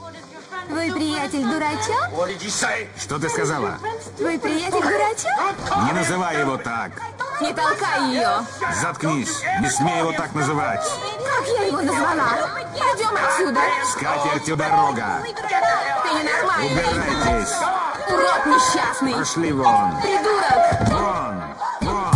Твой приятель дурачок? Что ты сказала? Твой приятель дурачок? Не называй его так. Не толкай ее. Заткнись. Не смей его так называть. Как я его назвала? Пойдем отсюда. С катертью дорога. Ты ненормальный. Убирайтесь. Урод несчастный. Пошли вон. Придурок. Вон. Вон.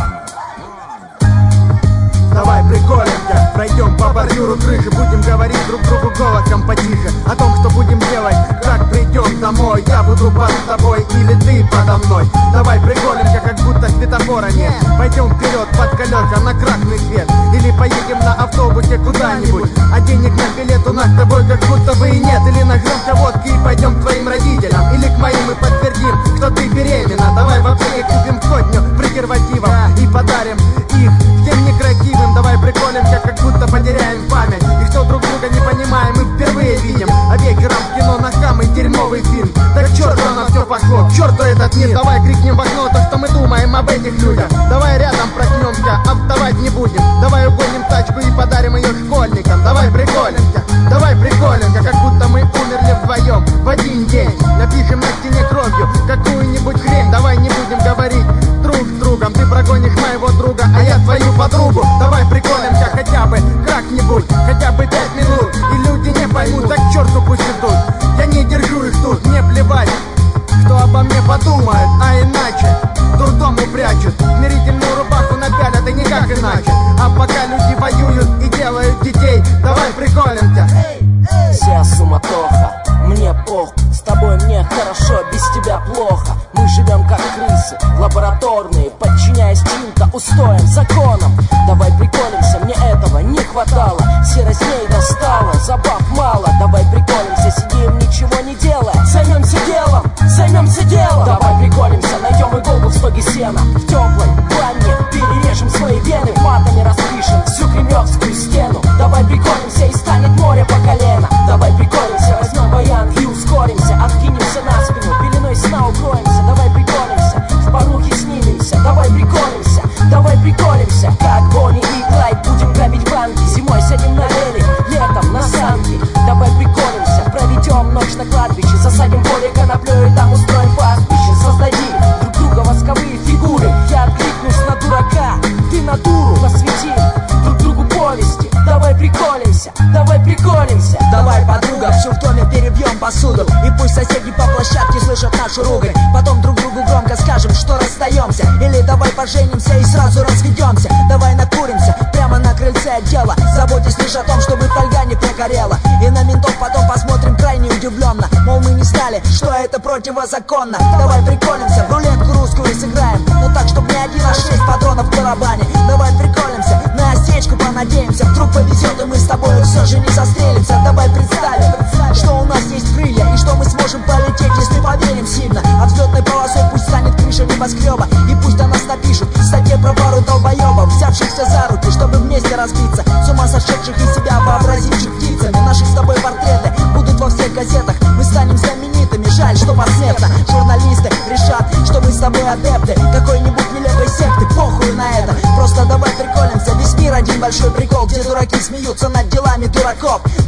Давай приколемся, пройдем по бордюру крыши. Будем говорить друг другу голосом потише о том, что будем делать, как придем домой. Я буду под тобой или ты подо мной. Давай приколемся, как будто светофора нет. Пойдем вперед под колеса на красный свет. Или поедем на автобусе куда-нибудь, а денег на билет у нас с тобой как будто бы и нет. Или нагнемся водки и пойдем к твоим родителям, или к моим и подтвердим, что ты беременна. Давай в аптеке купим сотню презервативов и подарим их всем некрасивым. Давай приколемся, как будто потеряем память, и что друг друга не понимаем, мы впервые видим. А вечером в кино на самый дерьмовый фильм. Так к черту на все пошло, к черту этот мир. Давай крикнем в окно то, что мы думаем об этих людях. Давай рядом проснемся, а вставать не будем. Давай угоним тачку и подарим ее школьникам. Давай приколемся, как будто мы умерли вдвоем в один день. Напишем на стене кровью какую-нибудь хрень. Давай не будем говорить друг с другом. Ты прогонишь моего друга, а я твою подругу. Давай приколемся хотя бы как-нибудь, хотя бы 5 минут. И люди не поймут, так к черту пусть идут. Я не держу их тут, мне плевать, что обо мне подумают, а иначе дурдом упрячут, смирительную рубаху напялят, и никак иначе. А пока люди воюют и делают детей, давай приколемся. Вся суматоха, мне похуй. С тобой мне хорошо, без тебя плохо. Мы живем как крысы, лабораторные, подчиняясь чьим-то устоям, законам. Давай приколемся, мне этого не хватало. Серость ней достала, забав мало. Давай приколемся, сидим, ничего не делая. Займемся делом. Давай приколемся, найдем иголку в стоге сена. В теплой ванне перережем свои вены, матами распишем всю кремлевскую стену. Давай приколемся, и станет море по колено. Давай приколемся, возьмем баян и ускоримся. Откинемся на спину, пеленой сна укроемся. Давай приколемся, с порухи снимемся. Давай приколемся, как Бонни и Клайд. Будем грабить банки, зимой сядем на велик, летом на санки. Давай приколемся, проведем ночь на кладбище. Засадим поле коноплёй и там устроим пастбище. Создадим друг друга восковые фигуры. Я откликнусь на дурака, ты на дуру. Посвятим друг другу повести. Давай приколемся. Давай, подруга, все в доме перебьем посуду, и пусть соседи по площадке слышат нашу ругань. Потом друг другу громко скажем, что расстаемся. Или давай поженимся и сразу разведемся. Давай накуримся прямо на крыльце отдела, заботясь лишь о том, чтобы фольга не прогорела. И на ментов потом посмотрим крайне удивленно, мол, мы не знали, что это противозаконно. Давай приколемся, в рулетку русскую сыграем, но так, чтобы не 1, а 6 патронов в барабане. Давай приколемся, на осечку понадеемся, вдруг повезет и мы с тобой все же не застрелимся. Давай представим, что у нас есть крылья, и что мы сможем полететь, если поверим сильно. А взлетной полосой пусть станет крыша небоскреба, и пусть о нас напишут в статье про пару долбоебов, взявшихся за руки, чтобы вместе разбиться, с ума сошедших из себя вообразивших птицами. Наши с тобой портреты будут во всех газетах, мы станем знаменитыми, жаль, что посмертно. Журналисты решат, что мы с тобой адепты какой-нибудь нелепой секты, похуй на это. Просто давай приколемся, весь мир один большой прикол, где дураки смеются над делами дураков.